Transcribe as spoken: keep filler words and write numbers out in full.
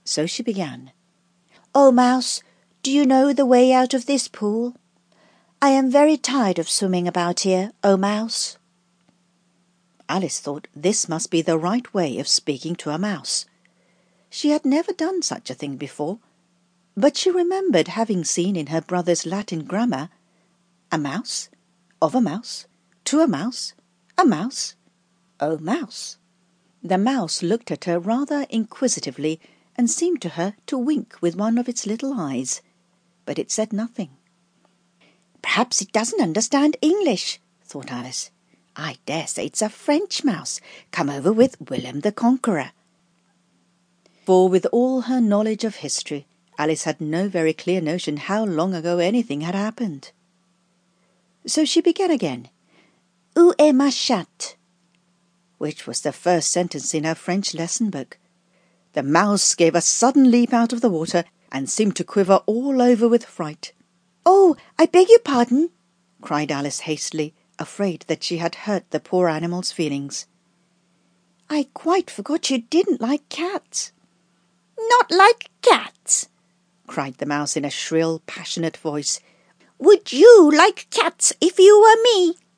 So she began. "Oh, Mouse, do you know the way out of this pool? I am very tired of swimming about here, oh Mouse." Alice thought this must be the right way of speaking to a mouse. She had never done such a thing before, but she remembered having seen in her brother's Latin grammar, a mouse, of a mouse, to a mouse, a mouse, oh mouse. The mouse looked at her rather inquisitively and seemed to her to wink with one of its little eyes, but it said nothing. "Perhaps it doesn't understand English," thought Alice. "I dare say it's a French mouse, come over with William the Conqueror." For with all her knowledge of history, Alice had no very clear notion how long ago anything had happened. So she began again, "Où est ma chatte?" which was the first sentence in her French lesson book. The mouse gave a sudden leap out of the water and seemed to quiver all over with fright. "Oh, I beg your pardon," cried Alice hastily, afraid that she had hurt the poor animal's feelings. "I quite forgot you didn't like cats." "Not like cats?" cried the mouse in a shrill, passionate voice. "Would you like cats if you were me?